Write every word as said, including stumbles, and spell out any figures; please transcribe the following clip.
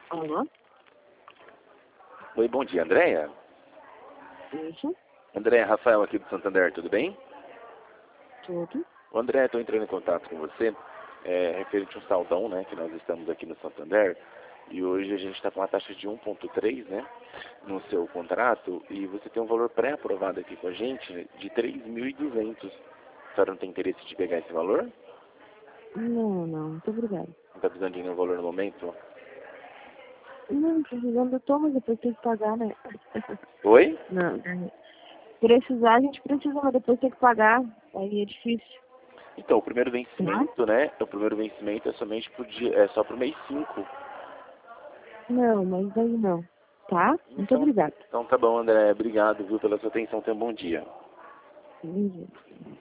Alô? Oi, bom dia, Andréia. Isso, Andréia, Rafael aqui do Santander, tudo bem? tudo. O André, estou entrando em contato com você, é, referente ao saldão, né, que nós estamos aqui no Santander, e hoje a gente está com uma taxa de um ponto três, né, no seu contrato, e você tem um valor pré-aprovado aqui com a gente de três mil e duzentos. A senhora não tem interesse de pegar esse valor? Não, não, muito obrigada. Não está precisando de nenhum valor no momento? Não, precisando eu tô, mas depois tem que pagar, né? Oi? Não, não. Precisar a gente precisa, mas depois tem que pagar. Aí é difícil. Então, o primeiro Tá? vencimento, né, o primeiro vencimento é somente pro dia, é só pro mês cinco. Não, mas aí não. Tá? Muito Então, obrigada. então tá bom, André, obrigado, viu, pela sua atenção, tenha um bom dia. Bom dia.